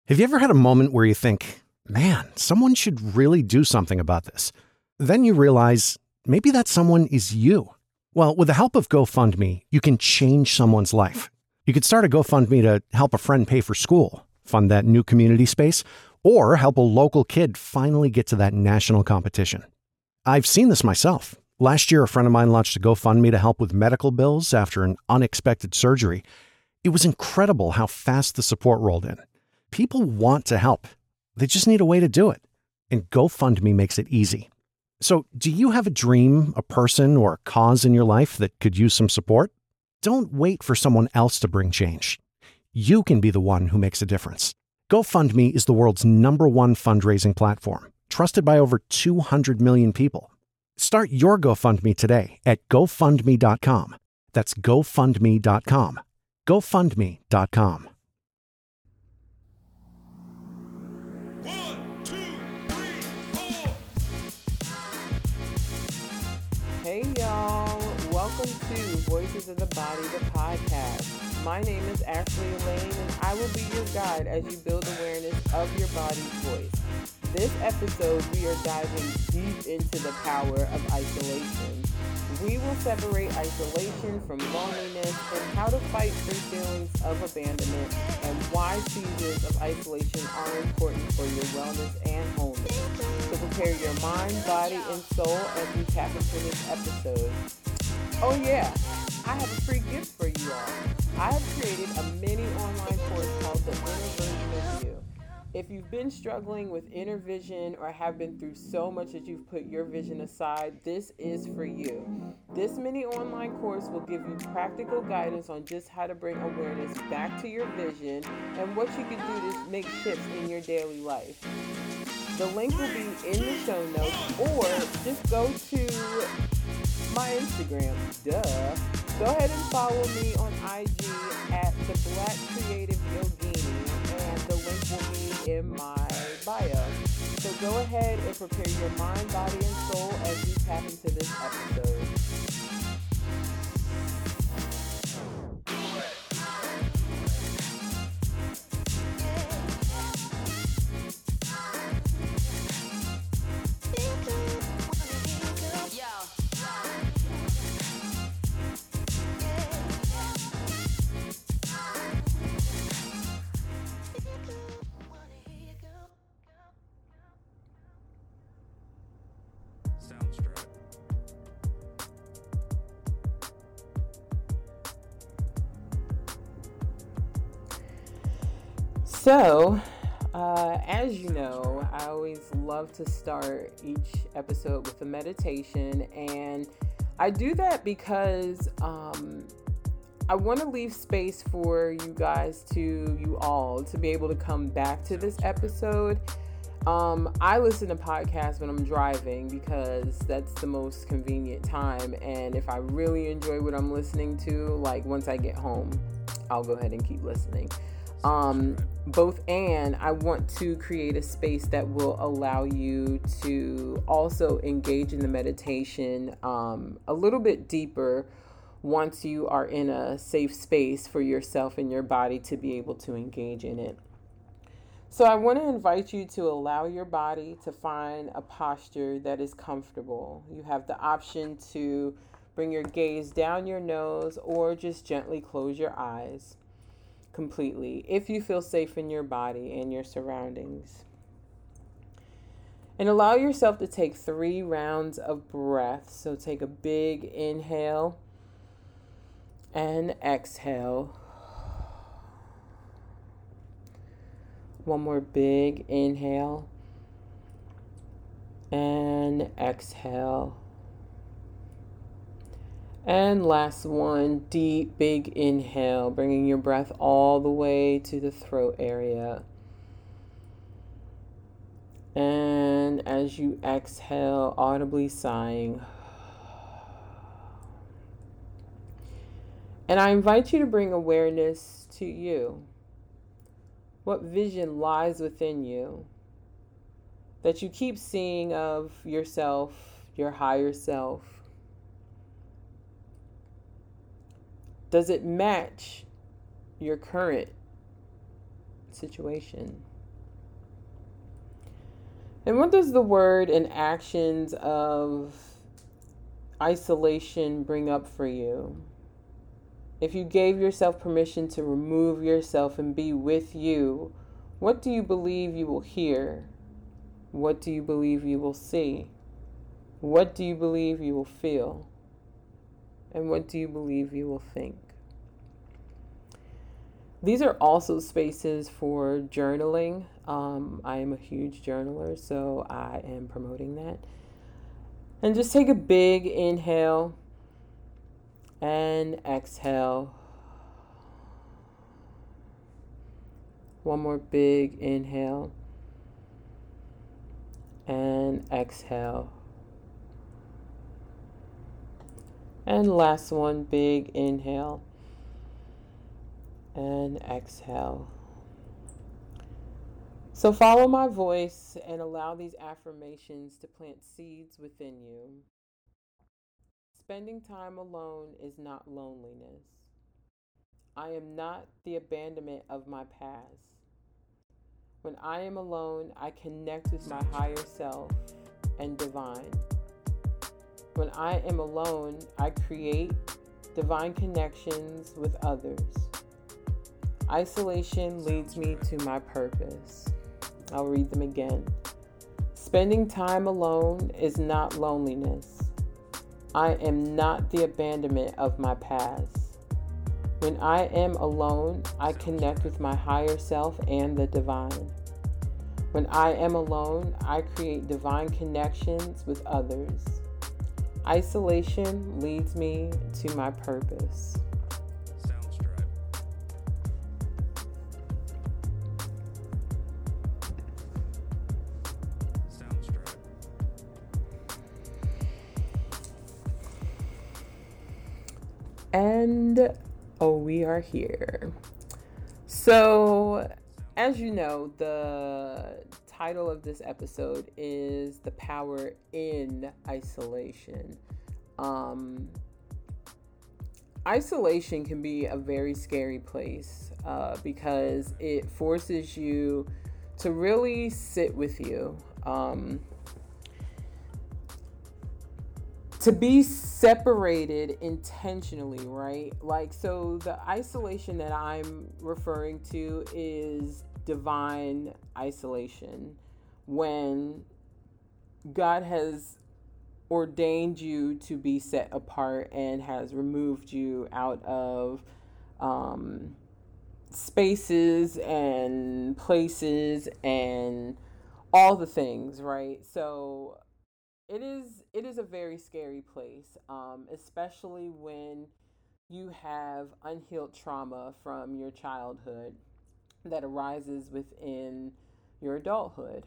Have you ever had a moment where you think, man, someone should really do something about this? Then you realize maybe that someone is you. Well, with the help of GoFundMe, you can change someone's life. You could start a GoFundMe to help a friend pay for school, fund that new community space, or help a local kid finally get to that national competition. I've seen this myself. Last year, a friend of mine launched a GoFundMe to help with medical bills after an unexpected surgery. It was incredible how fast the support rolled in. People want to help. They just need a way to do it. And GoFundMe makes it easy. So, do you have a dream, a person, or a cause in your life that could use some support? Don't wait for someone else to bring change. You can be the one who makes a difference. GoFundMe is the world's #1 fundraising platform, trusted by over 200 million people. Start your GoFundMe today at GoFundMe.com. That's GoFundMe.com. GoFundMe.com. 1, 2, 3, 4. Hey y'all, welcome to Voices of the Body, the podcast. My name is Ashley Elaine and I will be your guide as you build awareness of your body's voice. This episode, we are diving deep into the power of isolation. We will separate isolation from loneliness and how to fight through feelings of abandonment and why seasons of isolation are important for your wellness and wholeness. So prepare your mind, body, and soul as we tap into this episode. Oh yeah, I have a free gift for you all. I have created a mini online course called The Inner Version of You. If you've been struggling with inner vision or have been through so much that you've put your vision aside, this is for you. This mini online course will give you practical guidance on just how to bring awareness back to your vision and what you can do to make shifts in your daily life. The link will be in the show notes, or just go to my Instagram, Go ahead and follow me on IG at The Black Creative Yogini, and the link will be in my bio. So go ahead and prepare your mind, body, and soul as we tap into this episode. So, as you know, I always love to start each episode with a meditation, and I do that because I want to leave space for you guys you all to be able to come back to this episode. I listen to podcasts when I'm driving because that's the most convenient time, and if I really enjoy what I'm listening to, like once I get home, I'll go ahead and keep listening. Both and I want to create a space that will allow you to also engage in the meditation a little bit deeper once you are in a safe space for yourself and your body to be able to engage in it. So I want to invite you to allow your body to find a posture that is comfortable. You have the option to bring your gaze down your nose or just gently close your eyes completely if you feel safe in your body and your surroundings. And allow yourself to take 3 rounds of breath. So take a big inhale and exhale. One more big inhale and exhale. And last one, deep, big inhale, bringing your breath all the way to the throat area. And as you exhale, audibly sighing. And I invite you to bring awareness to you. What vision lies within you that you keep seeing of yourself, your higher self? Does it match your current situation? And what does the word and actions of isolation bring up for you? If you gave yourself permission to remove yourself and be with you, what do you believe you will hear? What do you believe you will see? What do you believe you will feel? And what do you believe you will think? These are also spaces for journaling. I am a huge journaler, so I am promoting that. And just take a big inhale and exhale. One more big inhale and exhale. And last one, big inhale and exhale. So follow my voice and allow these affirmations to plant seeds within you. Spending time alone is not loneliness. I am not the abandonment of my past. When I am alone, I connect with my higher self and divine. When I am alone, I create divine connections with others. Isolation leads me to my purpose. I'll read them again. Spending time alone is not loneliness. I am not the abandonment of my past. When I am alone, I connect with my higher self and the divine. When I am alone, I create divine connections with others. Isolation leads me to my purpose. Soundstripe. Soundstripe. And we are here. So, as you know, the title of this episode is The Power in Isolation. Isolation can be a very scary place because it forces you to really sit with you. To be separated intentionally, right? Like, so the isolation that I'm referring to is divine isolation, when God has ordained you to be set apart and has removed you out of spaces and places and all the things, right? So it is a very scary place, especially when you have unhealed trauma from your childhood that arises within your adulthood.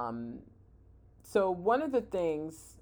So one of the things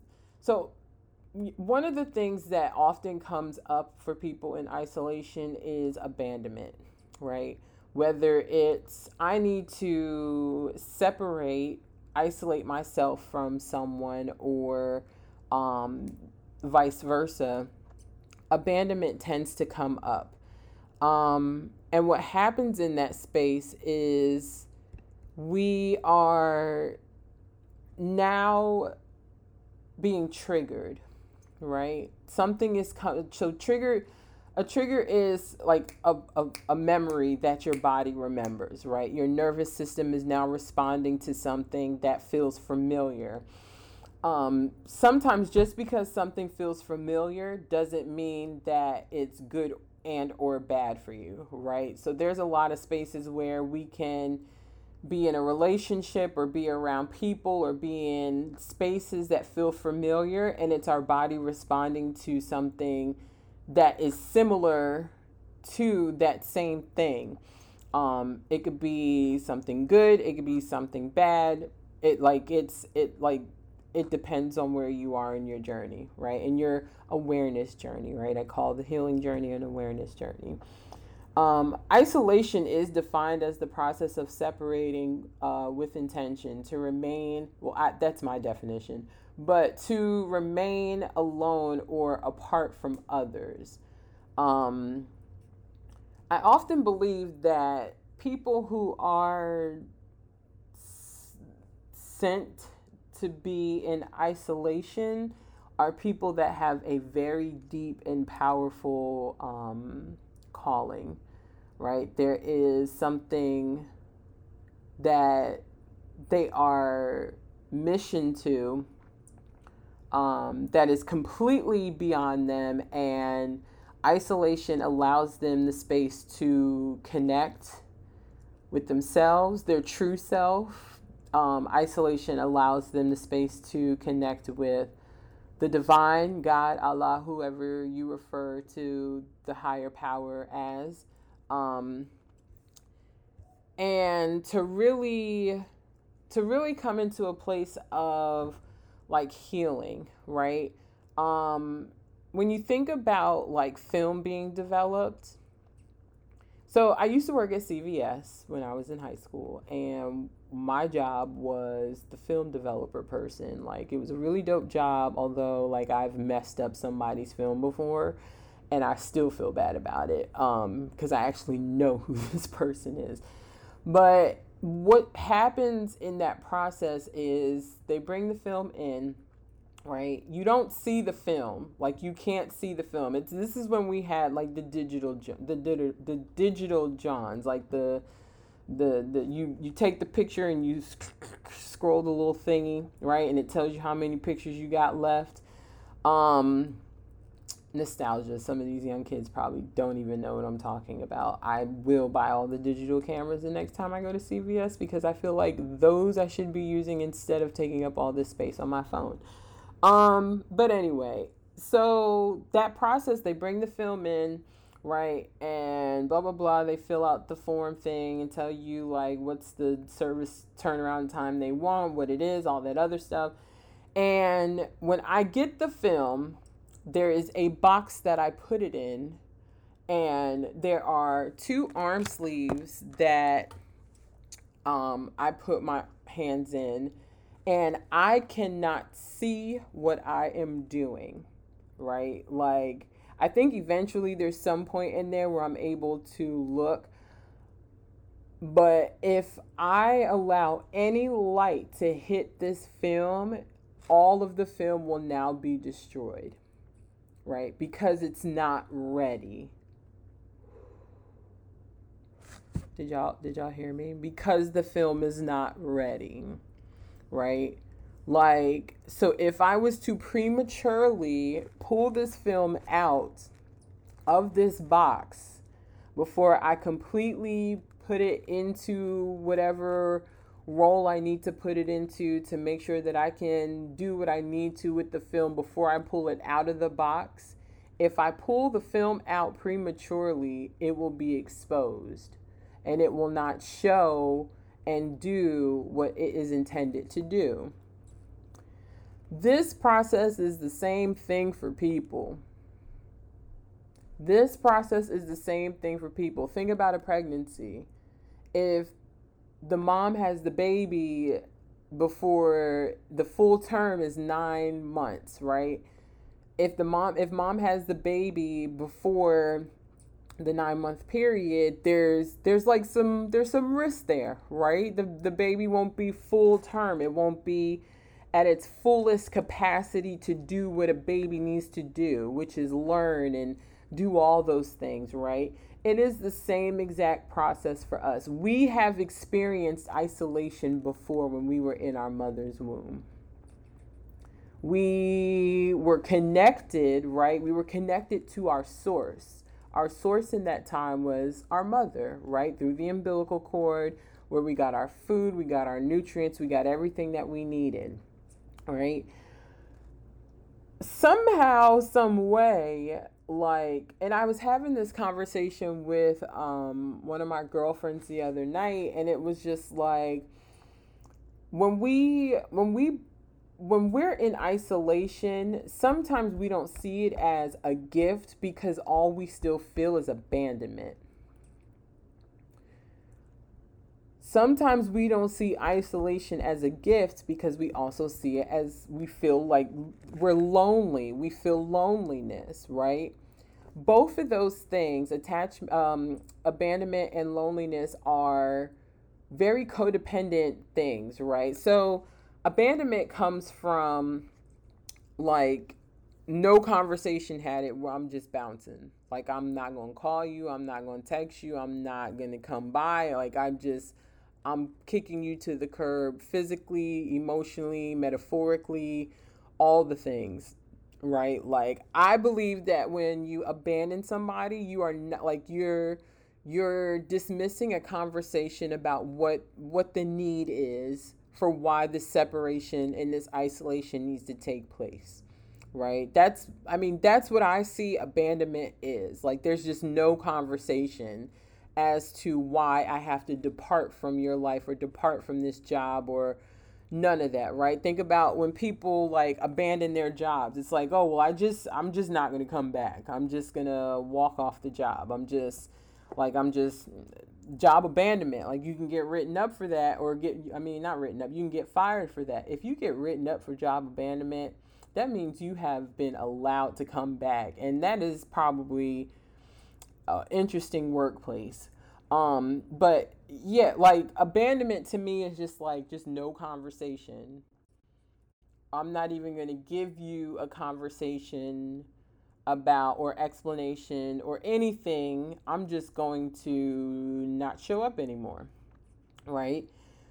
that often comes up for people in isolation is abandonment, right? Whether it's I need to isolate myself from someone, or vice versa, abandonment tends to come up. And what happens in that space is we are now being triggered, right? Something is so triggered. A trigger is like a memory that your body remembers, right? Your nervous system is now responding to something that feels familiar. Sometimes just because something feels familiar doesn't mean that it's good and or bad for you, right? So there's a lot of spaces where we can be in a relationship or be around people or be in spaces that feel familiar, and it's our body responding to something that is similar to that same thing. It could be something good, it could be something bad. It depends on where you are in your journey, right? In your awareness journey, right? I call the healing journey an awareness journey. Isolation is defined as the process of separating with intention to remain, that's my definition, but to remain alone or apart from others. I often believe that people who are sent to be in isolation are people that have a very deep and powerful calling, right? There is something that they are mission to that is completely beyond them, and isolation allows them the space to connect with themselves, their true self. Isolation allows them the space to connect with the divine, God, Allah, whoever you refer to the higher power as, and to really come into a place of like healing, right? When you think about like film being developed, so I used to work at CVS when I was in high school, and my job was the film developer person. Like, it was a really dope job, although like I've messed up somebody's film before, and I still feel bad about it because I actually know who this person is. But what happens in that process is they bring the film in, right? You don't see the film, like you can't see the film. This is when we had like the digital johns, like the you take the picture and you scroll the little thingy, right, and it tells you how many pictures you got left. Nostalgia. Some of these young kids probably don't even know what I'm talking about. I will buy all the digital cameras the next time I go to CVS because I feel like those I should be using instead of taking up all this space on my phone. But anyway, so that process, they bring the film in, right, and blah blah blah, they fill out the form thing and tell you like what's the service turnaround time they want, what it is, all that other stuff. And when I get the film, there is a box that I put it in, and there are 2 arm sleeves that I put my hands in, and I cannot see what I am doing, right? Like, I think eventually there's some point in there where I'm able to look, but if I allow any light to hit this film, all of the film will now be destroyed, right? Because it's not ready. Did y'all hear me? Because the film is not ready, right? Like, so if I was to prematurely pull this film out of this box before I completely put it into whatever role I need to put it into to make sure that I can do what I need to with the film before I pull it out of the box, if I pull the film out prematurely, it will be exposed and it will not show and do what it is intended to do. This process is the same thing for people. This process is the same thing for people. Think about a pregnancy. If the mom has the baby before the full term is 9 months, right? If mom has the baby before the 9-month period, there's some risk there, right? The baby won't be full term. It won't be at its fullest capacity to do what a baby needs to do, which is learn and do all those things, right? It is the same exact process for us. We have experienced isolation before when we were in our mother's womb. We were connected, right? We were connected to our source. Our source in that time was our mother, right? Through the umbilical cord, where we got our food, we got our nutrients, we got everything that we needed, right? Somehow, some way, like, and I was having this conversation with one of my girlfriends the other night, and it was just like, when we're in isolation, sometimes we don't see it as a gift because all we still feel is abandonment. Sometimes we don't see isolation as a gift because we also see it as we feel like we're lonely. We feel loneliness, right? Both of those things, abandonment and loneliness, are very codependent things, right? So abandonment comes from like no conversation had it where I'm just bouncing. Like I'm not gonna call you, I'm not gonna text you, I'm not gonna come by. Like I'm kicking you to the curb physically, emotionally, metaphorically, all the things. Right? Like I believe that when you abandon somebody, you are not like you're dismissing a conversation about what the need is for why this separation and this isolation needs to take place, right? That's what I see abandonment is. Like there's just no conversation as to why I have to depart from your life or depart from this job or none of that, right? Think about when people like abandon their jobs. It's like, "Oh, well, I'm just not going to come back. I'm just going to walk off the job. I'm just job abandonment." Like you can get written up for that or not written up. You can get fired for that. If you get written up for job abandonment, that means you have been allowed to come back. And that is probably an interesting workplace. But yeah, like abandonment to me is just no conversation. I'm not even going to give you a conversation about or explanation or anything. I'm just going to not show up anymore, right?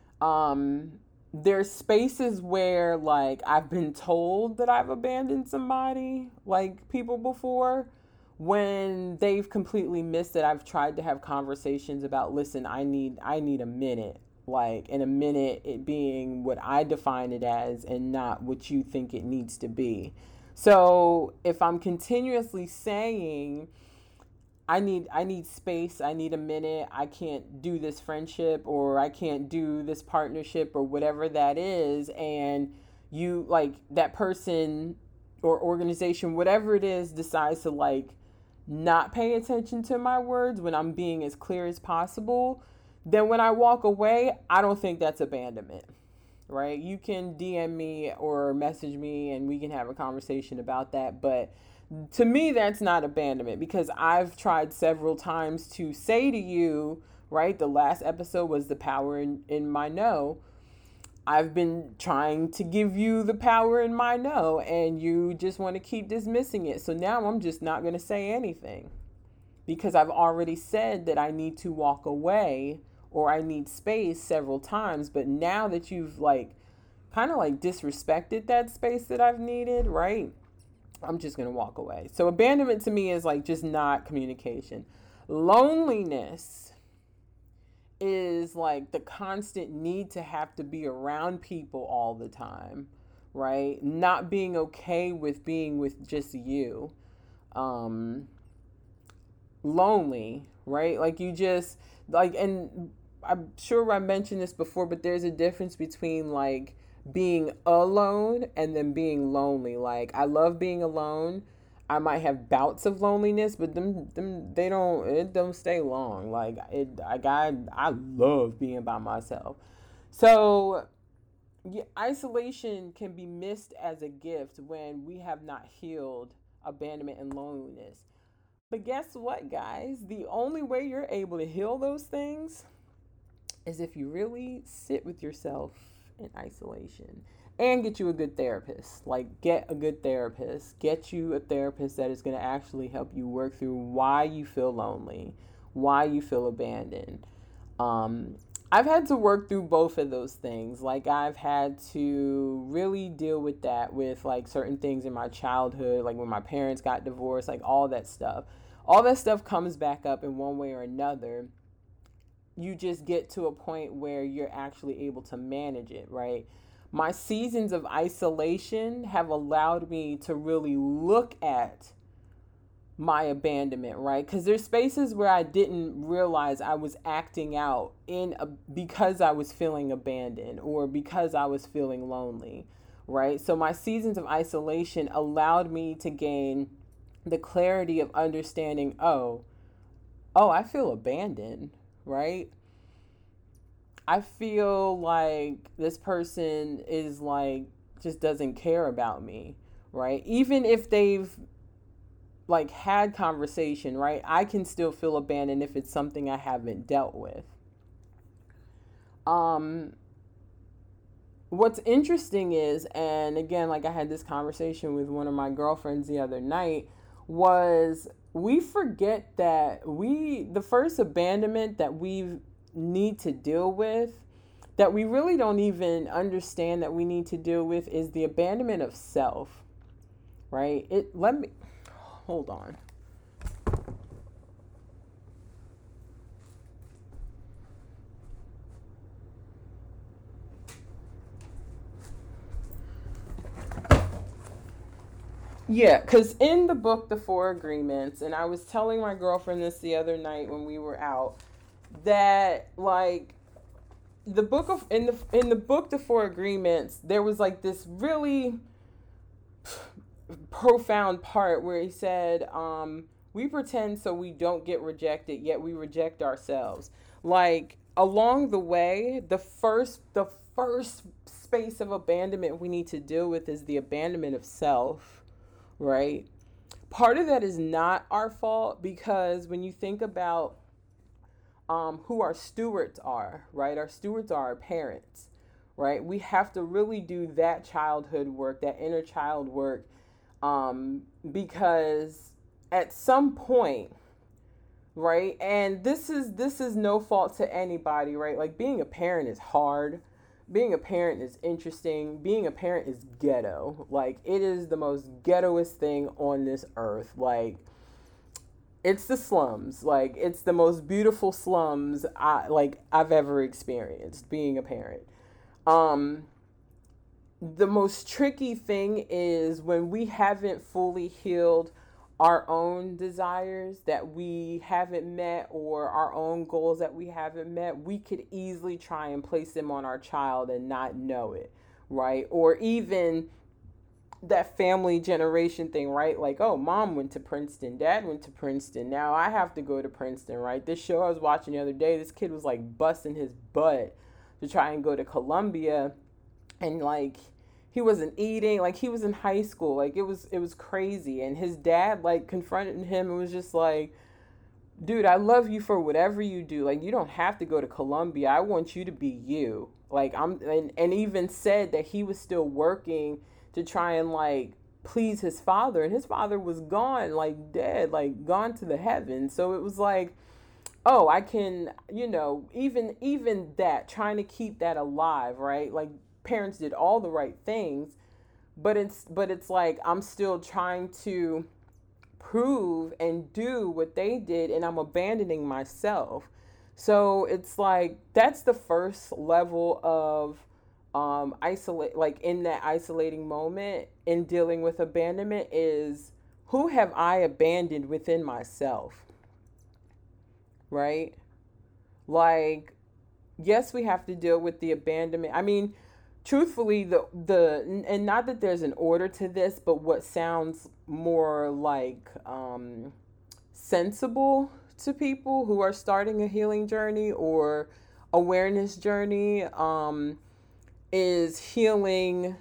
Um, there's spaces where like I've been told that I've abandoned somebody, like people before, when they've completely missed it. I've tried to have conversations about, listen, I need a minute. Like in a minute it being what I define it as and not what you think it needs to be. So if I'm continuously saying I need space, I need a minute, I can't do this friendship or I can't do this partnership or whatever that is, and you like that person or organization, whatever it is, decides to like not pay attention to my words when I'm being as clear as possible, then when I walk away, I don't think that's abandonment, right? You can DM me or message me and we can have a conversation about that. But to me, that's not abandonment because I've tried several times to say to you, right? The last episode was the power in my no. I've been trying to give you the power in my no, and you just want to keep dismissing it. So now I'm just not going to say anything because I've already said that I need to walk away or I need space several times. But now that you've like kind of like disrespected that space that I've needed, right? I'm just going to walk away. So abandonment to me is like just not communication. Loneliness is like the constant need to have to be around people all the time, right? Not being okay with being with just you. Um, Lonely, right? Like you just like, and I'm sure I mentioned this before, but there's a difference between like being alone and then being lonely. Like I love being alone. I might have bouts of loneliness, but them it don't stay long. Like I love being by myself. So yeah, isolation can be missed as a gift when we have not healed abandonment and loneliness. But guess what, guys? The only way you're able to heal those things is if you really sit with yourself in isolation and get you a good therapist. Like, get a good therapist. Get you a therapist that is going to actually help you work through why you feel lonely, why you feel abandoned. Um, I've had to work through both of those things. Like, I've had to really deal with that with like certain things in my childhood, like when my parents got divorced, like all that stuff. All that stuff comes back up in one way or another. You just get to a point where you're actually able to manage it, right? My seasons of isolation have allowed me to really look at my abandonment, right? Because there's spaces where I didn't realize I was acting out because I was feeling abandoned or because I was feeling lonely, right? So my seasons of isolation allowed me to gain the clarity of understanding, oh, I feel abandoned, right? I feel like this person is like just doesn't care about me, right? Even if they've like had conversation, right? I can still feel abandoned if it's something I haven't dealt with. Um what's interesting is, and again, like I had this conversation with one of my girlfriends the other night, was we forget that the first abandonment that we need to deal with, that we really don't even understand that we need to deal with, is the abandonment of self, right? Let me, hold on. Yeah, because in the book, The Four Agreements, and I was telling my girlfriend this the other night when we were out, that like in the book, The Four Agreements, there was like this really profound part where he said, we pretend so we don't get rejected, yet we reject ourselves. Like along the way, the first space of abandonment we need to deal with is the abandonment of self, right? Part of that is not our fault, because when you think about who our stewards are, right? Our stewards are our parents, right? We have to really do that childhood work, that inner child work, because at some point, right? And this is no fault to anybody, right? Like being a parent is hard. Being a parent is interesting. Being a parent is ghetto. Like it is the most ghettoest thing on this earth. Like it's the slums. Like it's the most beautiful slums I've ever experienced being a parent. Um the most tricky thing is when we haven't fully healed our own desires that we haven't met, or our own goals that we haven't met, we could easily try and place them on our child and not know it, right? Or even that family generation thing, right? Like, oh, mom went to Princeton, dad went to Princeton, now I have to go to Princeton, right? This show I was watching the other day, this kid was like busting his butt to try and go to Columbia, and like he wasn't eating, like he was in high school, like it was crazy, and his dad like confronted him and was just like, dude, I love you for whatever you do, like you don't have to go to Columbia, I want you to be you, like and even said that he was still working to try and like please his father, and his father was gone, like dead, like gone to the heavens. So it was like, oh, I can, even that, trying to keep that alive, right? Like parents did all the right things, but it's like I'm still trying to prove and do what they did, and I'm abandoning myself. So it's like that's the first level of isolate, like in that isolating moment in dealing with abandonment, is who have I abandoned within myself, right? Like, yes, we have to deal with the abandonment. I mean, truthfully, the and not that there's an order to this, but what sounds more like sensible to people who are starting a healing journey or awareness journey, is healing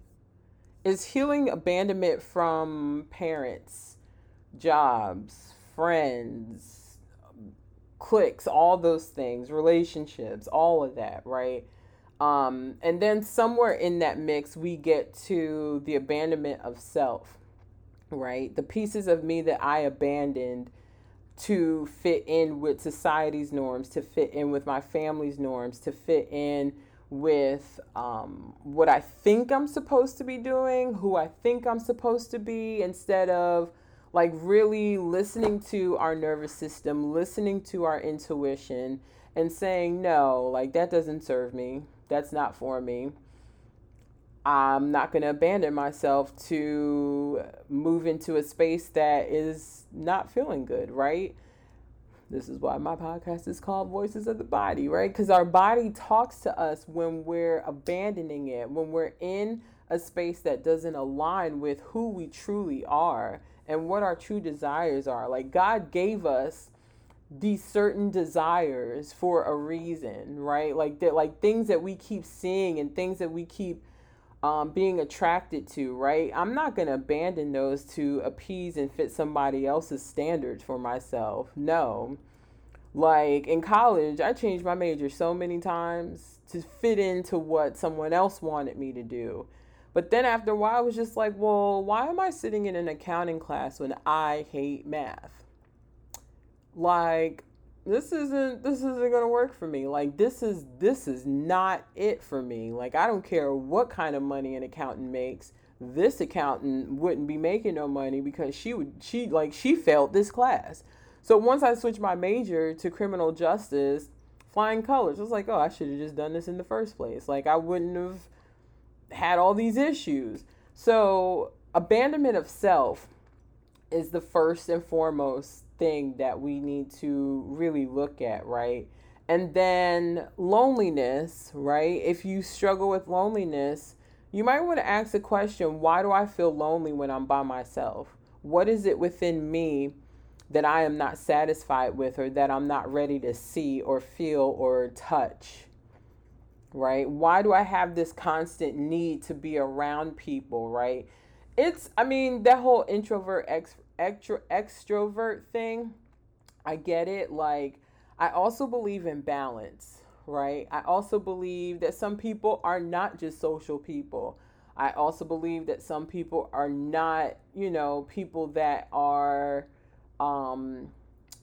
abandonment from parents, jobs, friends, cliques, all those things, relationships, all of that, right? And then somewhere in that mix, we get to the abandonment of self, right? The pieces of me that I abandoned to fit in with society's norms, to fit in with my family's norms, to fit in with what I think I'm supposed to be doing, who I think I'm supposed to be, instead of like really listening to our nervous system, listening to our intuition, and saying, no, like that doesn't serve me. That's not for me. I'm not going to abandon myself to move into a space that is not feeling good, right? This is why my podcast is called Voices of the Body, right? Because our body talks to us when we're abandoning it, when we're in a space that doesn't align with who we truly are and what our true desires are. Like God gave us these certain desires for a reason, right? Like that, like things that we keep seeing and things that we keep being attracted to, right? I'm not going to abandon those to appease and fit somebody else's standards for myself. No. Like in college, I changed my major so many times to fit into what someone else wanted me to do. But then after a while, I was just like, well, why am I sitting in an accounting class when I hate math? Like, this isn't gonna work for me. Like, this is not it for me. Like, I don't care what kind of money an accountant makes. This accountant wouldn't be making no money because she failed this class. So once I switched my major to criminal justice, flying colors, I was like, oh, I should have just done this in the first place. Like, I wouldn't have had all these issues. So abandonment of self is the first and foremost thing that we need to really look at, right? And then loneliness, right? If you struggle with loneliness, you might want to ask the question, why do I feel lonely when I'm by myself? What is it within me that I am not satisfied with, or that I'm not ready to see or feel or touch? Right? Why do I have this constant need to be around people, right? I mean, that whole extrovert thing, I get it. Like, I also believe in balance, right? I also believe that some people are not just social people. I also believe that some people are not, people that are, um,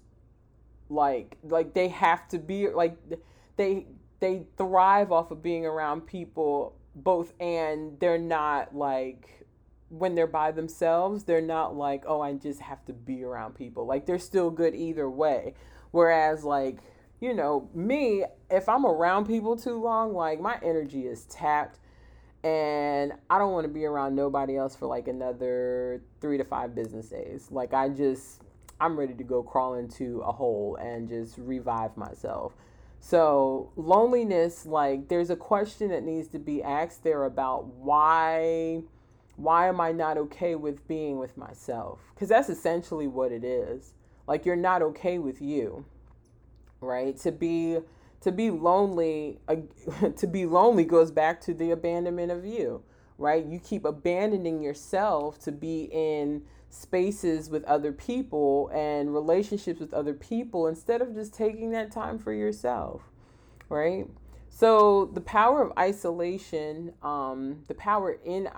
like they have to be like they they thrive off of being around people both, and they're not like, when they're by themselves, they're not like, oh, I just have to be around people. Like, they're still good either way. Whereas, like, me, if I'm around people too long, like, my energy is tapped, and I don't want to be around nobody else for like another 3 to 5 business days. Like, I'm ready to go crawl into a hole and just revive myself. So loneliness, like, there's a question that needs to be asked there about why am I not okay with being with myself? Because that's essentially what it is. Like, you're not okay with you, right? To be lonely, to be lonely goes back to the abandonment of you, right? You keep abandoning yourself to be in spaces with other people and relationships with other people instead of just taking that time for yourself, right? So the power of isolation, the power in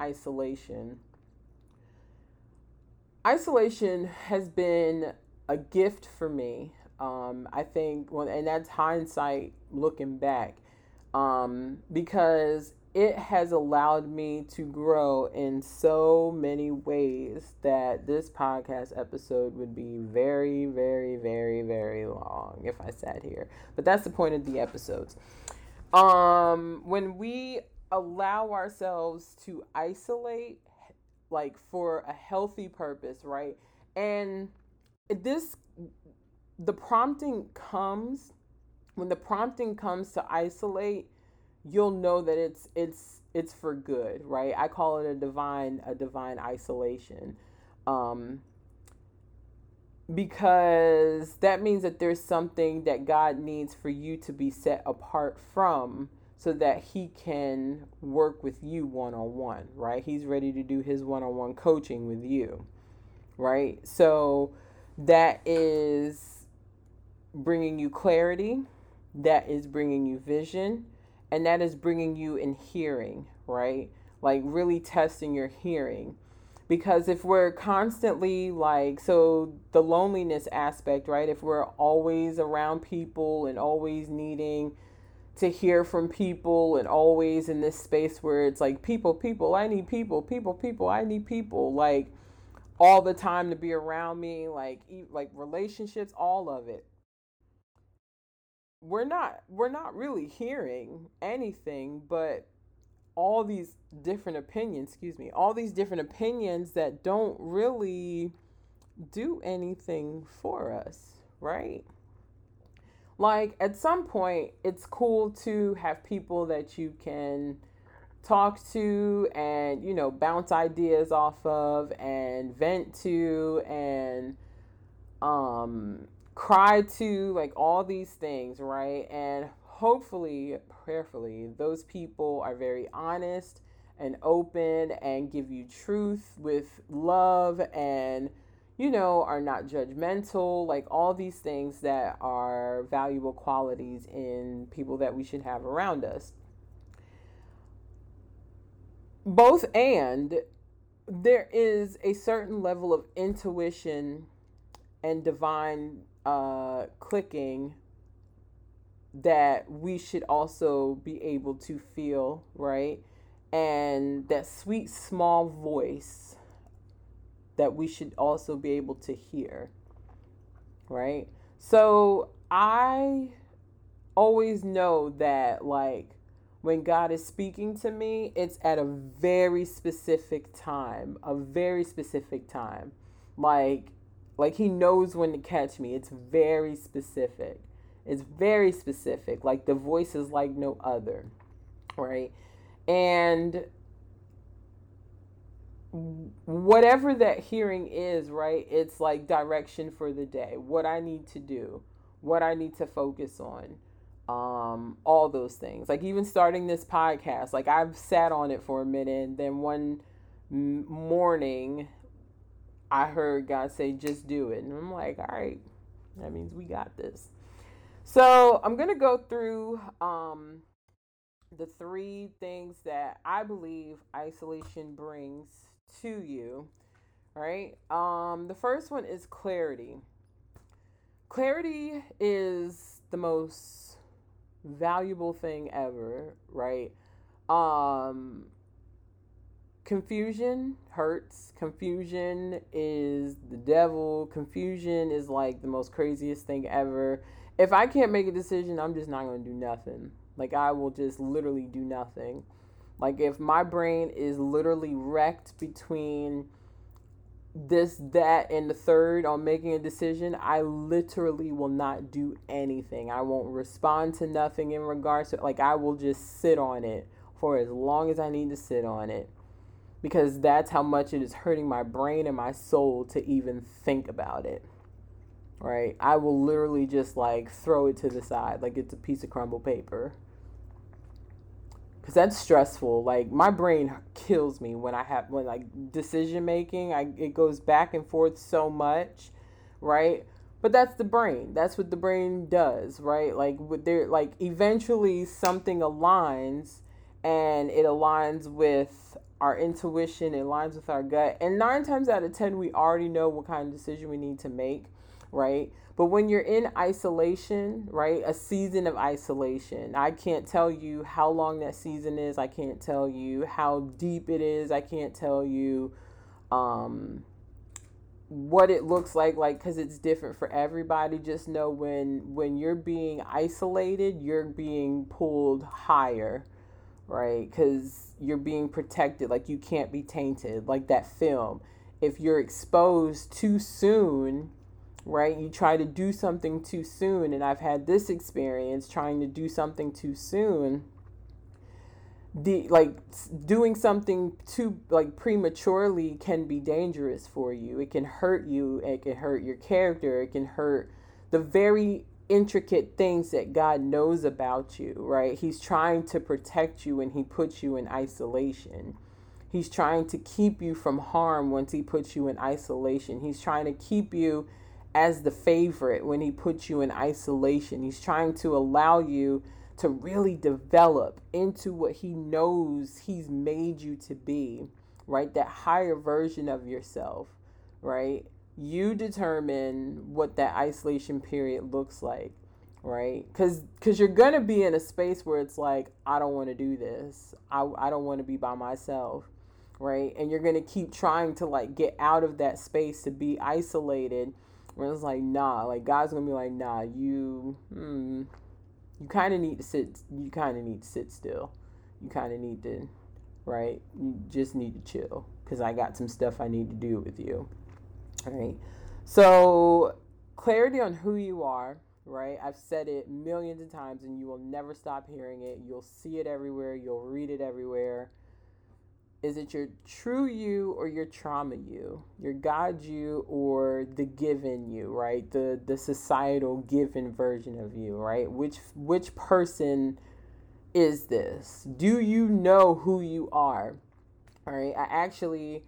isolation has been a gift for me. I think, well, and that's hindsight looking back, because it has allowed me to grow in so many ways that this podcast episode would be very, very, very, very long if I sat here. But that's the point of the episodes. When we allow ourselves to isolate, like, for a healthy purpose, right? And this, the prompting comes, when the prompting comes to isolate, you'll know that it's for good, right? I call it a divine isolation. Um, because that means that there's something that God needs for you to be set apart from, so that he can work with you one on one, right? He's ready to do his one on one coaching with you, right? So that is bringing you clarity, that is bringing you vision, and that is bringing you in hearing, right? Like, really testing your hearing. Because if we're constantly, like, so the loneliness aspect, right? If we're always around people and always needing to hear from people and always in this space where it's like, people, I need people, I need people, like, all the time to be around me, like relationships, all of it. We're not really hearing anything but all these different opinions, all these different opinions that don't really do anything for us, right? Like, at some point, it's cool to have people that you can talk to and, bounce ideas off of and vent to and cry to, like, all these things, right? And hopefully, prayerfully, those people are very honest and open and give you truth with love, and are not judgmental, like all these things that are valuable qualities in people that we should have around us. Both and there is a certain level of intuition and divine clicking that we should also be able to feel, right? And that sweet small voice that we should also be able to hear, right? So I always know that, like, when God is speaking to me, it's at a very specific time, like he knows when to catch me. It's very specific. It's very specific. Like the voice is like no other, right? And whatever that hearing is, right? It's like direction for the day, what I need to do, what I need to focus on, all those things. Like even starting this podcast, like I've sat on it for a minute, and then one morning I heard God say, just do it. And I'm like, all right, that means we got this. So I'm going to go through the three things that I believe isolation brings to you, right? The first one is clarity. Clarity is the most valuable thing ever, right? Confusion hurts. Confusion is the devil. Confusion is like the most craziest thing ever. If I can't make a decision, I'm just not going to do nothing. Like I will just literally do nothing. Like if my brain is literally wrecked between this, that, and the third on making a decision, I literally will not do anything. I won't respond to nothing in regards to, like, I will just sit on it for as long as I need to sit on it, because that's how much it is hurting my brain and my soul to even think about it, right? I will literally just like throw it to the side like it's a piece of crumbled paper, because that's stressful. Like my brain kills me when like decision making, it goes back and forth so much, right? But that's the brain. That's what the brain does, right? Like like eventually something aligns, and it aligns with our intuition, it aligns with our gut. And 9 times out of 10, we already know what kind of decision we need to make, right? But when you're in isolation, right, a season of isolation, I can't tell you how long that season is. I can't tell you how deep it is. I can't tell you what it looks like, because it's different for everybody. Just know when you're being isolated, you're being pulled higher, right? Because you're being protected. Like you can't be tainted, like that film. If you're exposed too soon, right, you try to do something too soon, and I've had this experience trying to do something too soon. Doing something too prematurely can be dangerous for you. It can hurt you. It can hurt your character. It can hurt the very intricate things that God knows about you, right? He's trying to protect you when he puts you in isolation. He's trying to keep you from harm once he puts you in isolation. He's trying to keep you as the favorite when he puts you in isolation. He's trying to allow you to really develop into what he knows he's made you to be, right? That higher version of yourself, right? You determine what that isolation period looks like, right? Because you're going to be in a space where it's like, I don't want to do this. I don't want to be by myself, right? And you're going to keep trying to like get out of that space to be isolated, where it's like, nah, like God's going to be like, nah, you kind of need to sit still. You kind of need to, right? You just need to chill, because I got some stuff I need to do with you. All right. So clarity on who you are, right? I've said it millions of times, and you will never stop hearing it. You'll see it everywhere. You'll read it everywhere. Is it your true you or your trauma you? Your God you or the given you, right? The societal given version of you, right? Which person is this? Do you know who you are? All right. I actually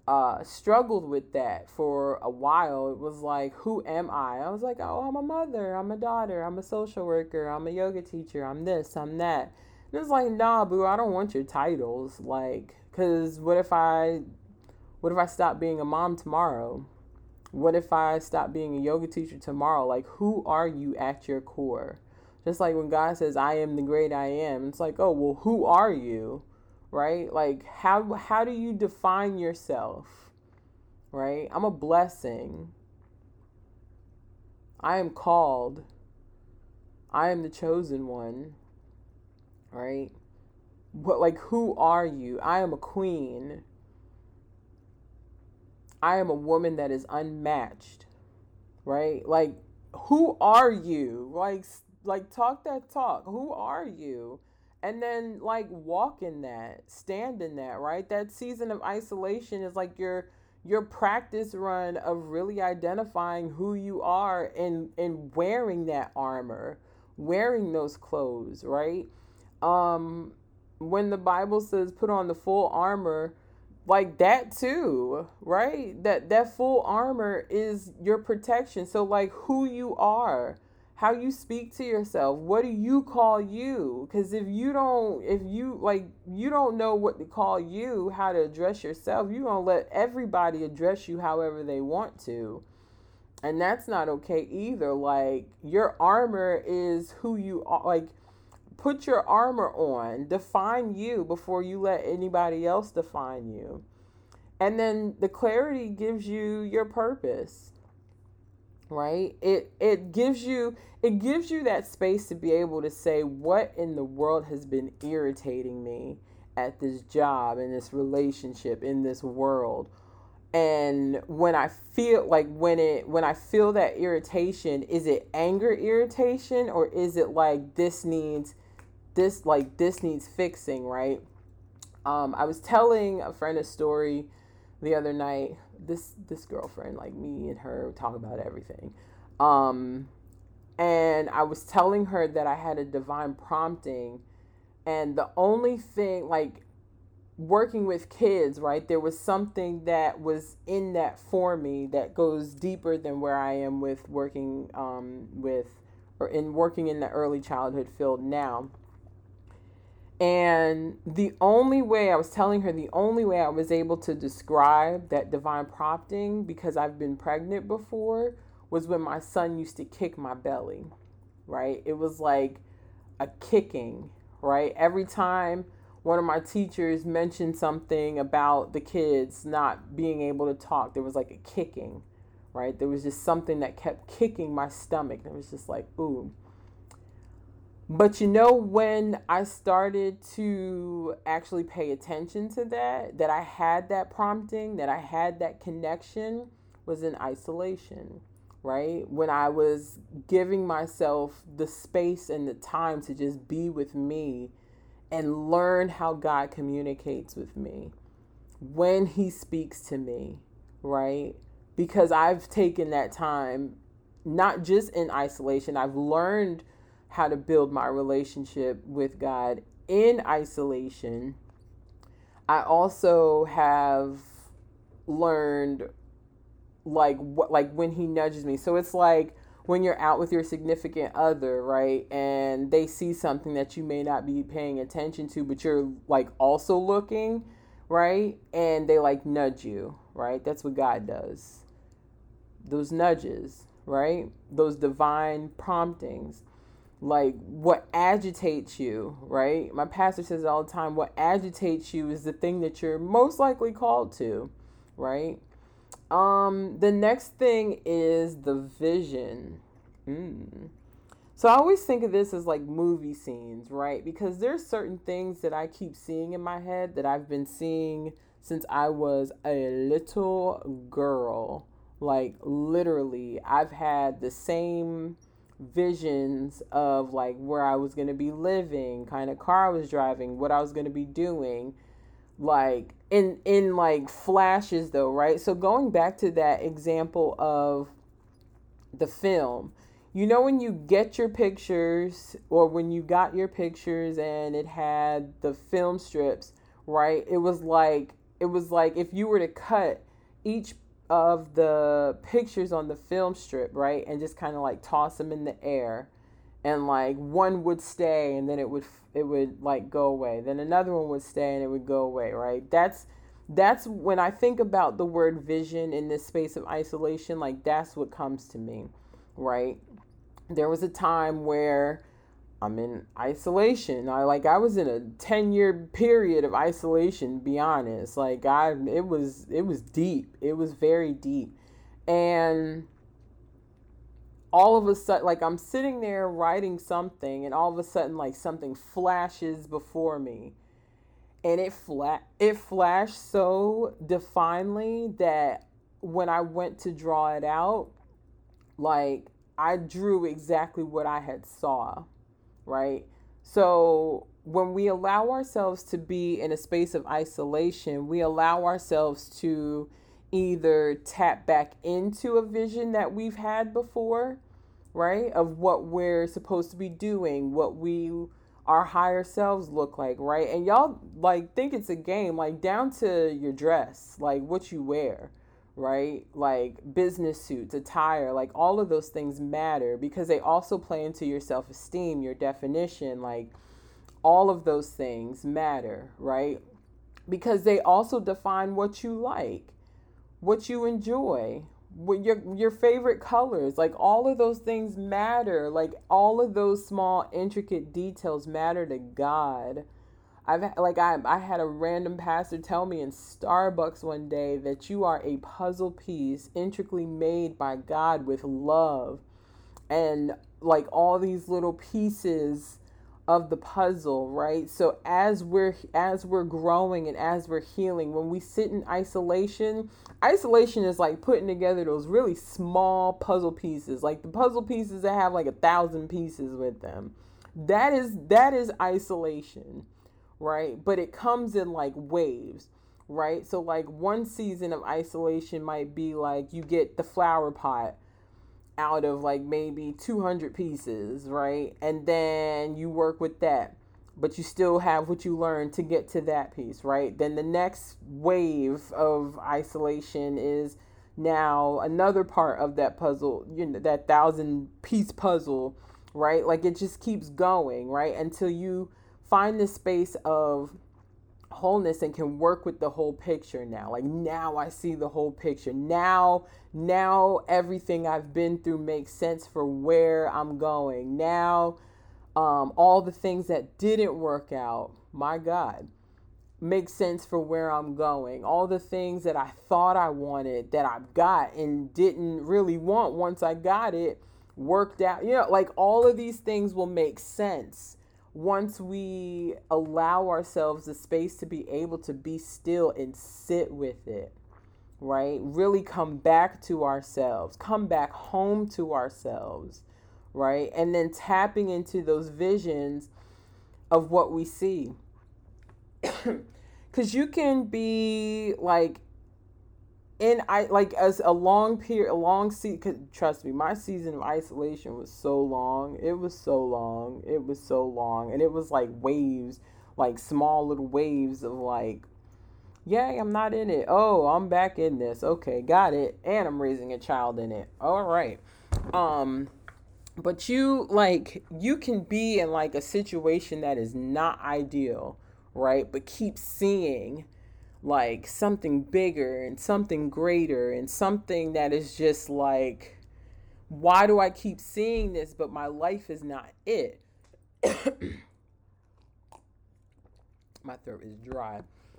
struggled with that for a while. It was like, who am I? I was like, oh, I'm a mother, I'm a daughter, I'm a social worker, I'm a yoga teacher, I'm this, I'm that. And it's like, nah, boo, I don't want your titles. Like, cause what if I stop being a mom tomorrow? What if I stop being a yoga teacher tomorrow? Like, who are you at your core? Just like when God says, I am the great I am. It's like, oh, well, who are you? Right? Like, how do you define yourself? Right? I'm a blessing. I am called. I am the chosen one. Right? But like, who are you? I am a queen. I am a woman that is unmatched. Right? Like, who are you? Like talk that talk. Who are you? And then like walk in that, stand in that, right? That season of isolation is like your practice run of really identifying who you are and wearing that armor, wearing those clothes, right? When the Bible says put on the full armor, like that too, right? That full armor is your protection. So like who you are, how you speak to yourself, what do you call you? Because if you don't know what to call you, how to address yourself, you're gonna let everybody address you however they want to. And that's not okay either. Like, your armor is who you are. Like, put your armor on, define you before you let anybody else define you. And then the clarity gives you your purpose, right? It gives you that space to be able to say, what in the world has been irritating me at this job, in this relationship, in this world? And when I feel like when I feel that irritation, is it anger irritation, or is it like this needs fixing, right? I was telling a friend a story the other night. This girlfriend, like, me and her talk about everything. And I was telling her that I had a divine prompting, and the only thing, like, working with kids, right, there was something that was in that for me that goes deeper than where I am with working working in the early childhood field now. And the only way I was able to describe that divine prompting, because I've been pregnant before, was when my son used to kick my belly, right? It was like a kicking, right? Every time one of my teachers mentioned something about the kids not being able to talk, there was like a kicking, right? There was just something that kept kicking my stomach. It was just like, ooh. But when I started to actually pay attention to that I had that prompting, that I had that connection, was in isolation, right? When I was giving myself the space and the time to just be with me and learn how God communicates with me, when He speaks to me, right? Because I've taken that time, not just in isolation, I've learned how to build my relationship with God in isolation. I also have learned like when He nudges me. So it's like when you're out with your significant other, right? And they see something that you may not be paying attention to, but you're like also looking, right? And they like nudge you, right? That's what God does. Those nudges, right? Those divine promptings. Like, what agitates you, right? My pastor says all the time, what agitates you is the thing that you're most likely called to, right? The next thing is the vision. So I always think of this as like movie scenes, right? Because there's certain things that I keep seeing in my head that I've been seeing since I was a little girl. Like, literally, I've had the same visions of like where I was going to be living, kind of car I was driving, what I was going to be doing, like in like flashes though, right? So going back to that example of the film, when you get your pictures, or when you got your pictures and it had the film strips, right? It was like it was like if you were to cut each of the pictures on the film strip, right, and just kind of like toss them in the air, and like one would stay and then it would like go away, then another one would stay and it would go away, right? That's when I think about the word vision in this space of isolation, like that's what comes to me, right? There was a time where I'm in isolation. I was in a 10-year period of isolation, to be honest. It was deep. It was very deep. And all of a sudden, like I'm sitting there writing something and all of a sudden like something flashes before me. And it flashed so definely that when I went to draw it out, like I drew exactly what I had saw, right? So when we allow ourselves to be in a space of isolation, we allow ourselves to either tap back into a vision that we've had before, right? Of what we're supposed to be doing, what our higher selves look like, right? And y'all like think it's a game, like down to your dress, like what you wear, right? Like business suits, attire, like all of those things matter because they also play into your self-esteem, your definition, like all of those things matter, right? Because they also define what you like, what you enjoy, what your favorite colors, like all of those things matter. Like all of those small intricate details matter to God. I had a random pastor tell me in Starbucks one day that you are a puzzle piece intricately made by God with love. And like all these little pieces of the puzzle, right? So as we're growing and as we're healing, when we sit in isolation is like putting together those really small puzzle pieces, like the puzzle pieces that have like 1,000 pieces with them. That is isolation, right? But it comes in like waves, right? So like one season of isolation might be like you get the flower pot out of like maybe 200 pieces, right? And then you work with that, but you still have what you learned to get to that piece, right? Then the next wave of isolation is now another part of that puzzle, that 1,000-piece puzzle, right? Like it just keeps going, right? Until you find this space of wholeness and can work with the whole picture now. Like now I see the whole picture. Now everything I've been through makes sense for where I'm going. Now all the things that didn't work out, my God, make sense for where I'm going. All the things that I thought I wanted that I've got and didn't really want once I got it worked out. Like all of these things will make sense once we allow ourselves the space to be able to be still and sit with it, right? Really come back to ourselves, come back home to ourselves, right? And then tapping into those visions of what we see. Because you can be like as a long period, a long season. Trust me, my season of isolation was so long. It was so long. It was so long, and it was like waves, like small little waves of like, yay, I'm not in it. Oh, I'm back in this. Okay, got it. And I'm raising a child in it. All right. But you can be in like a situation that is not ideal, right? But keep seeing like something bigger and something greater and something that is just like, why do I keep seeing this but my life is not it? My throat is dry.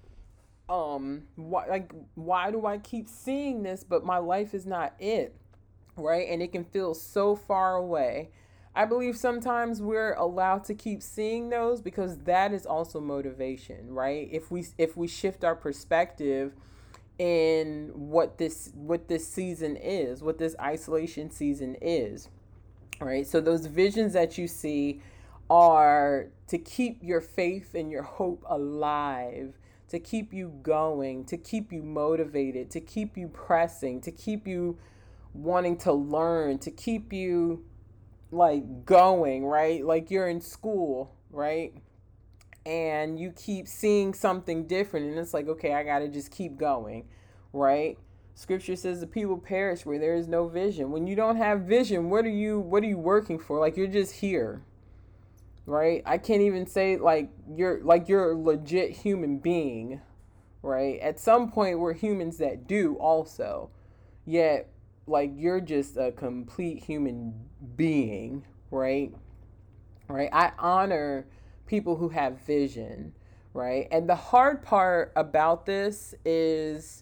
Why do I keep seeing this but my life is not it, right? And it can feel so far away. I believe sometimes we're allowed to keep seeing those because that is also motivation, right? If we shift our perspective in what this season is, what this isolation season is, right? So those visions that you see are to keep your faith and your hope alive, to keep you going, to keep you motivated, to keep you pressing, to keep you wanting to learn, to keep you like going, right? Like you're in school, right? and you keep seeing something different, and it's like, okay, I got to just keep going, right? Scripture says the people perish where there is no vision. When you don't have vision, what are you working for? Like, you're just here, right? I can't even say you're a legit human being, right? At some point we're humans that do also, yet like you're just a complete human being, right? Right? I honor people who have vision, right? And the hard part about this is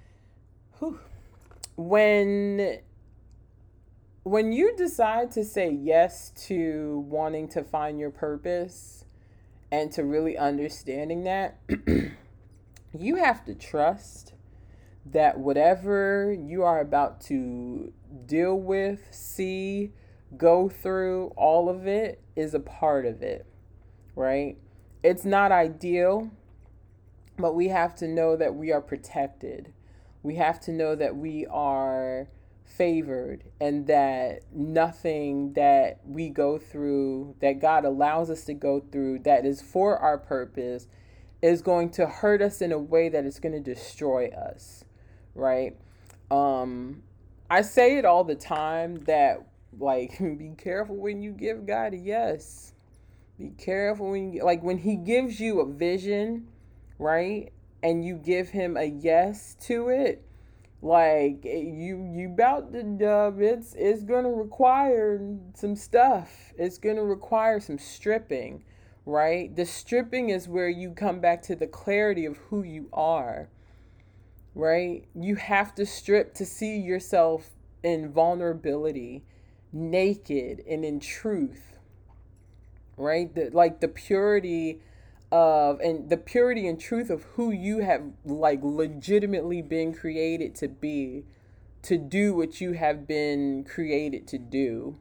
when you decide to say yes to wanting to find your purpose and to really understanding that, you have to trust that whatever you are about to deal with, see, go through, all of it is a part of it, right? It's not ideal, but we have to know that we are protected. We have to know that we are favored, and that nothing that we go through, that God allows us to go through, that is for our purpose, is going to hurt us in a way that is going to destroy us, right? I say it all the time that, like, be careful when you give God a yes. Be careful when he gives you a vision, right? And you give him a yes to it, like you about to dub, it's gonna require some stuff. It's gonna require some stripping, right? The stripping is where you come back to the clarity of who you are, right? You have to strip to see yourself in vulnerability, naked and in truth, right? The purity and truth of who you have like legitimately been created to be, to do what you have been created to do,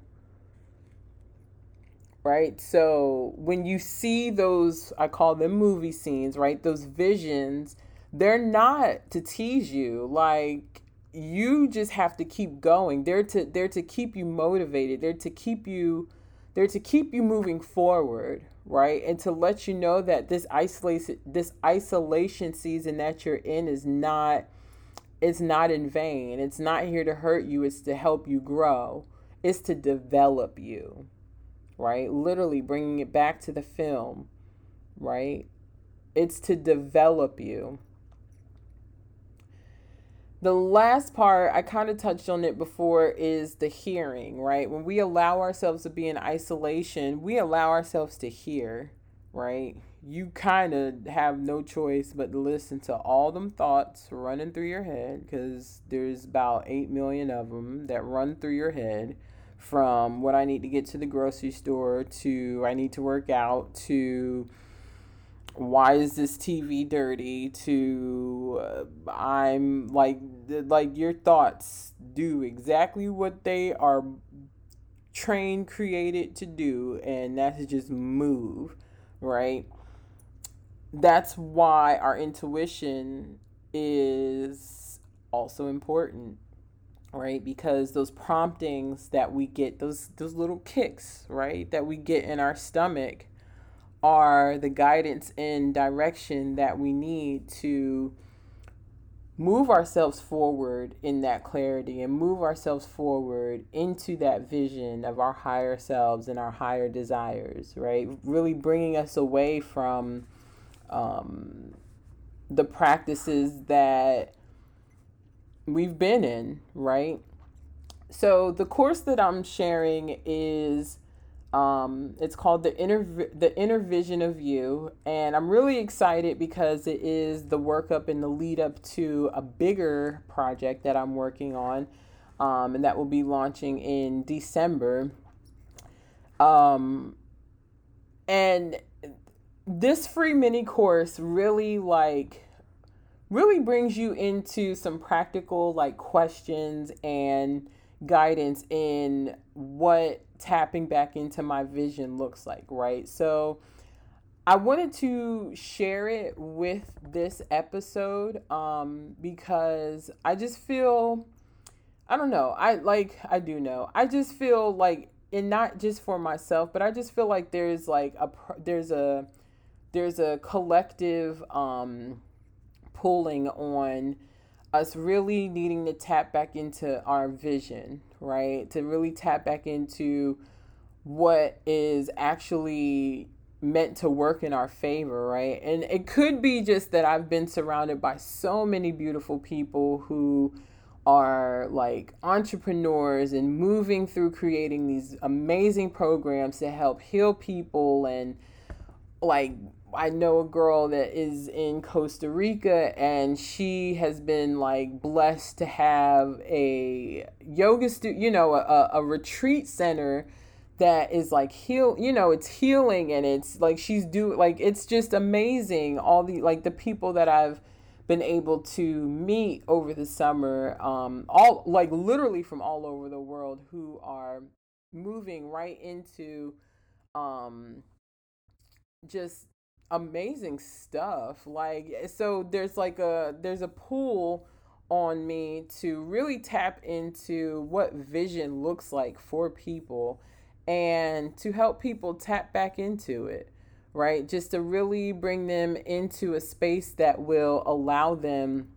right? So when you see those, I call them movie scenes, right? Those visions, they're not to tease you. Like, you just have to keep going. They're to keep you motivated. They're to keep you moving forward, right? And to let you know that this isolation season that you're in is not in vain. It's not here to hurt you. It's to help you grow. It's to develop you, right? Literally bringing it back to the film, right? It's to develop you. The last part, I kind of touched on it before, is the hearing, right? When we allow ourselves to be in isolation, we allow ourselves to hear, right? You kind of have no choice but to listen to all them thoughts running through your head, because there's about 8 million of them that run through your head, from what I need to get to the grocery store, to I need to work out, to why is this TV dirty, to I'm like your thoughts do exactly what they are created to do, and that's to just move, right? That's why our intuition is also important, right? Because those promptings that we get, those little kicks, right, that we get in our stomach, are the guidance and direction that we need to move ourselves forward in that clarity, and move ourselves forward into that vision of our higher selves and our higher desires, right? Really bringing us away from the practices that we've been in, right? So the course that I'm sharing is it's called the inner vision of you, and I'm really excited because it is the workup and the lead up to a bigger project that I'm working on, and that will be launching in December. And this free mini course really brings you into some practical questions and guidance in what tapping back into my vision looks like, right? So I wanted to share it with this episode because I just feel, I don't know, I do know, I just feel like, and not just for myself, but I just feel like there's there's a collective pulling on us really needing to tap back into our vision, right? To really tap back into what is actually meant to work in our favor, right? And it could be just that I've been surrounded by so many beautiful people who are like entrepreneurs and moving through creating these amazing programs to help heal people. And like, I know a girl that is in Costa Rica, and she has been like blessed to have a yoga a retreat center that is like it's healing, and it's like it's just amazing. All the like the people that I've been able to meet over the summer, all like literally from all over the world, who are moving right into just amazing stuff. Like, so there's a pull on me to really tap into what vision looks like for people, and to help people tap back into it, right? Just to really bring them into a space that will allow them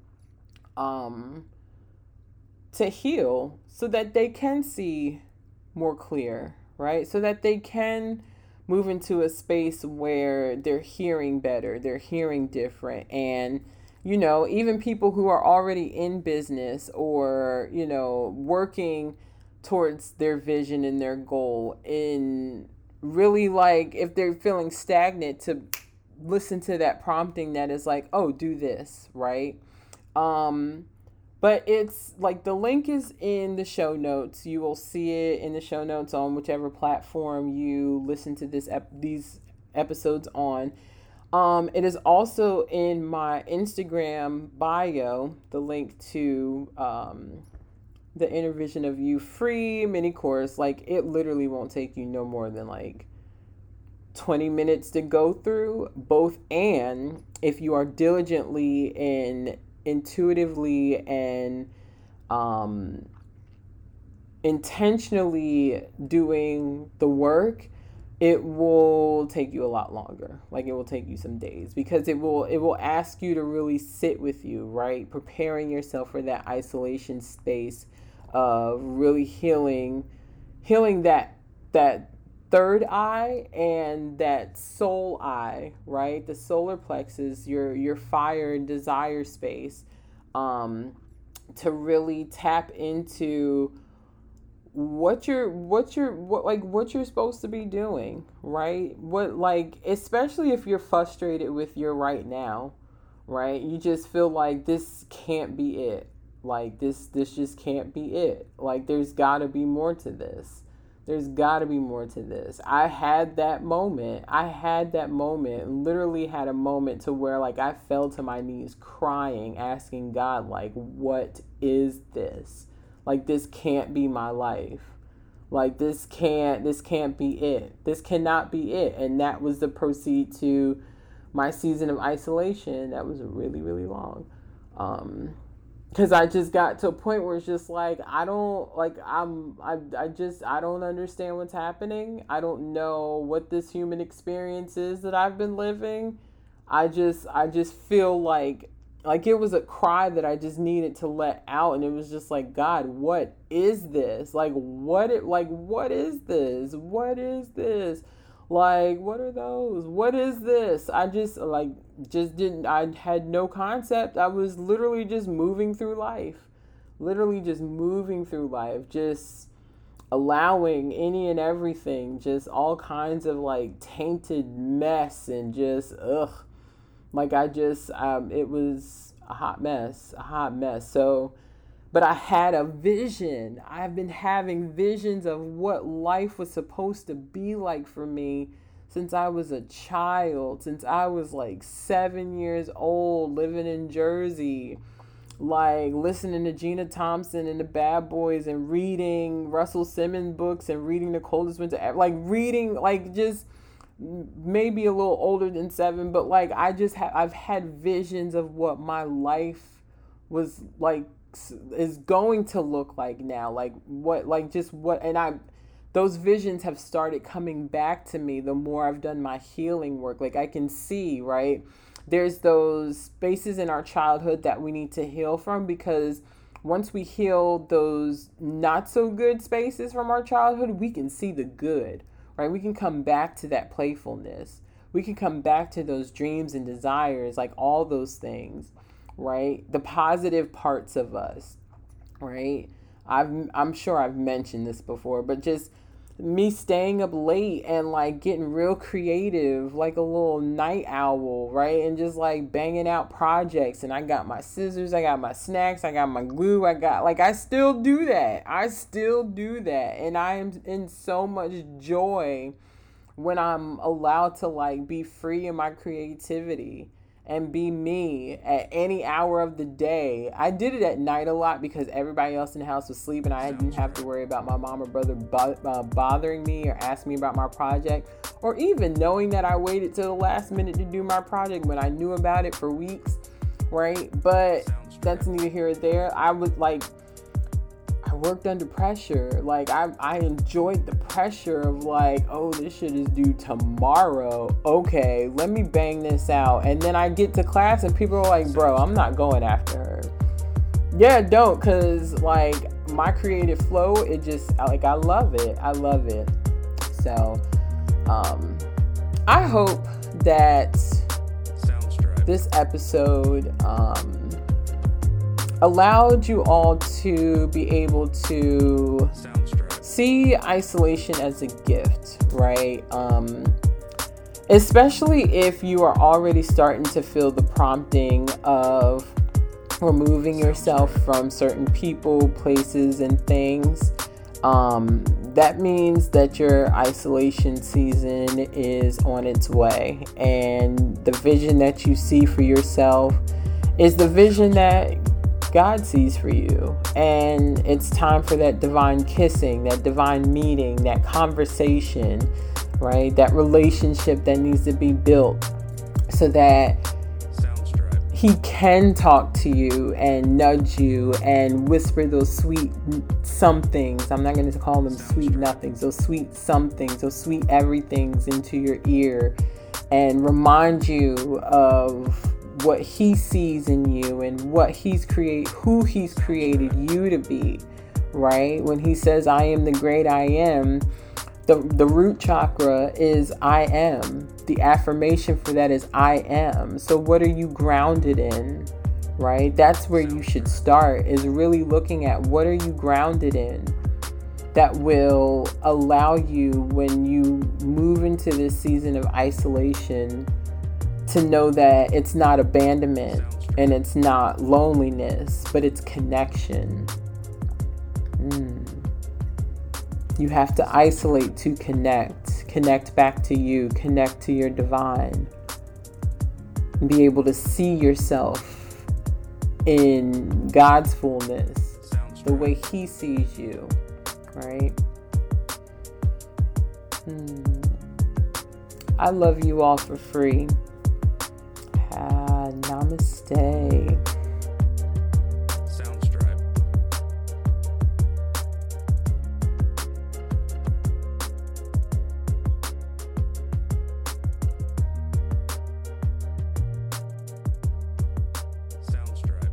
to heal, so that they can see more clear, right? So that they can move into a space where they're hearing better, they're hearing different. And even people who are already in business, or working towards their vision and their goal, in really, like, if they're feeling stagnant, to listen to that prompting that is like, oh, do this, right? But it's like, the link is in the show notes. You will see it in the show notes on whichever platform you listen to these episodes on. It is also in my Instagram bio, the link to the Inner Vision of You free mini course. Like, it literally won't take you no more than like 20 minutes to go through both. And if you are diligently and intuitively and intentionally doing the work, it will take you a lot longer. Like, it will take you some days, because it will ask you to really sit with you, right? Preparing yourself for that isolation space of really healing that third eye and that soul eye, right? The solar plexus, your fire and desire space, to really tap into what you're supposed to be doing, right? What, like, especially if you're frustrated with your right now, right? You just feel like this can't be it. Like, this just can't be it. Like, there's got to be more to this. There's got to be more to this. I had that moment. Literally had a moment to where, like, I fell to my knees crying, asking God, like, what is this? Like, this can't be my life. Like, this can't be it. This cannot be it. And that was the proceed to my season of isolation. That was really, really long. Because I just got to a point where it's just like, I don't understand what's happening. I don't know what this human experience is that I've been living. I just feel like it was a cry that I just needed to let out. And it was just like, God, what is this? What is this? What is this? Like, what are those? What is this? I had no concept. I was literally just moving through life. Just allowing any and everything, just all kinds of like tainted mess, and just, like, it was a hot mess. So, but I had a vision. I've been having visions of what life was supposed to be like for me since I was a child, since I was like 7 years old, living in Jersey, like listening to Gina Thompson and the Bad Boys, and reading Russell Simmons books, and reading The Coldest Winter Ever, like reading, like, just maybe a little older than 7, but like, I've had visions of what my life was like, is going to look like now, like what, and the those visions have started coming back to me the more I've done my healing work. Like I can see, right? There's those spaces in our childhood that we need to heal from, because once we heal those not so good spaces from our childhood, we can see the good, right? We can come back to that playfulness. We can come back to those dreams and desires, like all those things, right? The positive parts of us, right? I'm sure I've mentioned this before, but just me staying up late and like getting real creative, like a little night owl, right? And just like banging out projects. And I got my scissors, I got my snacks, I got my glue, I still do that. And I am in so much joy when I'm allowed to like be free in my creativity and be me at any hour of the day. I did it at night a lot because everybody else in the house was sleeping. I didn't have to worry about my mom or brother bothering me or asking me about my project, or even knowing that I waited till the last minute to do my project when I knew about it for weeks, right? But that's neither here or there. I worked under pressure. Like I enjoyed the pressure of like, oh, this shit is due tomorrow. Okay, let me bang this out. And then I get to class and people are like, bro, I'm not going after her. Yeah, don't, cause like my creative flow, it just like I love it. So I hope that this episode allowed you all to be able to see isolation as a gift, right? Especially if you are already starting to feel the prompting of removing yourself from certain people, places, and things. That means that your isolation season is on its way, and the vision that you see for yourself is the vision that God sees for you. And it's time for that divine kissing, that divine meeting, that conversation, right? That relationship that needs to be built so that he can talk to you and nudge you and whisper those sweet somethings. I'm not going to call them sweet nothings, those sweet somethings, those sweet everythings into your ear, and remind you of what he sees in you and who he's created you to be, right? When he says, I am the great I am, the root chakra is I am. The affirmation for that is I am. So what are you grounded in, right? That's where you should start, is really looking at what are you grounded in that will allow you, when you move into this season of isolation, to know that it's not abandonment and it's not loneliness, but it's connection. You have to isolate to connect back to you, connect to your divine, and be able to see yourself in God's fullness, the way he sees you, right? I love you all for free. Namaste. Soundstripe. Soundstripe.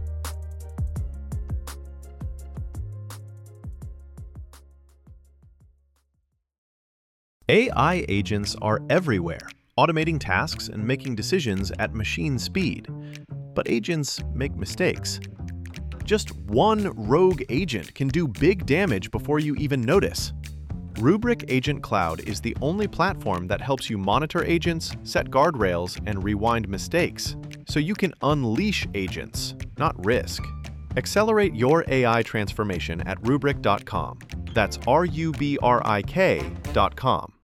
AI agents are everywhere, automating tasks and making decisions at machine speed. But agents make mistakes. Just one rogue agent can do big damage before you even notice. Rubrik Agent Cloud is the only platform that helps you monitor agents, set guardrails, and rewind mistakes, so you can unleash agents, not risk. Accelerate your AI transformation at Rubrik.com. That's RUBRIK.com.